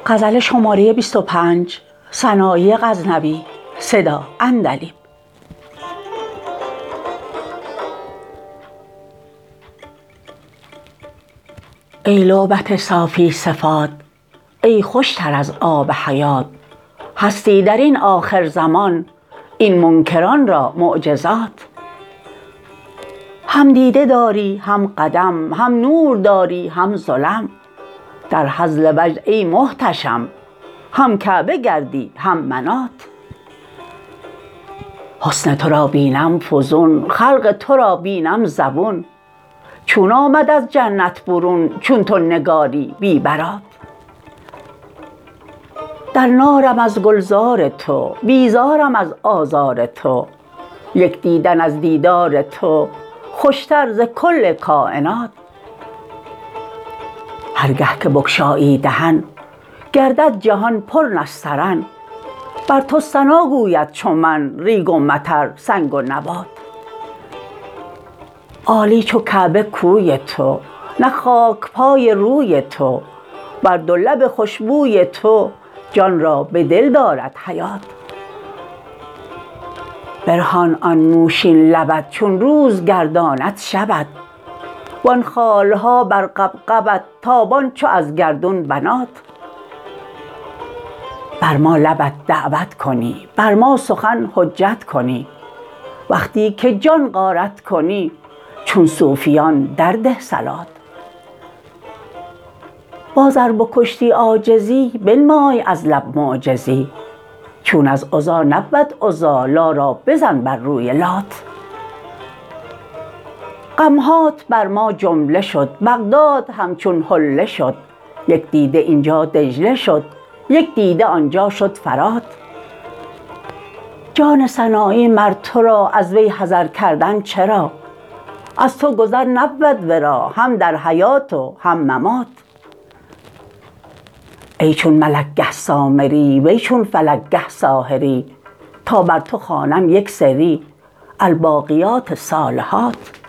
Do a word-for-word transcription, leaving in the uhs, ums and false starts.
غزل شماره بیست و پنج سنایی غزنوی صدا عندلیب. ای لعبت صافی صفات، ای خوشتر از آب حیات، هستی در این آخر زمان این منکران را معجزات. هم دیده داری هم قدم، هم نور داری هم ظلم، در هزل وجد ای محتشم هم کعبه گردی هم منات. حسن تو را بینم فزون، خلق تو را بینم زبون، چون آمد از جنت برون چون تو نگاری بی برات. در نارم از گلزار تو، بیزارم از آزار تو، یک دیدن از دیدار تو خوشتر ز کل کاینات. هر گه که بگشایی دهن گردد جهان پر نسترن، بر تو ثنا گوید چو من ریگ و مطر سنگ و نبات. عالی چو کعبه کوی تو، نه خاک پای روی تو، بر دو لب خوش بوی تو جان را به دل دارد حیات. برهان آن نوشین لبت چون روز گرداند شبت، وان خال ها بر غبغبت تابان چو از گردون بنات. بر ما لبت دعوت کنی، بر ما سخن حجت کنی، وقتی که جان غارت کنی چون صوفیان درده صلات. باز ار بکشتی عاجزی بنمای از لب معجزی، چون از عزی نبود عزی لا را بزن بر روی لات. غم هات بر ما جمله شد، بغداد همچون حله شد، یک دیده اینجا دجله شد، یک دیده آنجا شد فرات. جان سنایی مر تو را از وی حذر کردن چرا؟ از تو گذر نبود ورا هم در حیات و هم ممات. ای چون ملک گه سامری وی چون فلک گه ساحری، تا بر تو خوانم یک سری الباقیات الصالحات.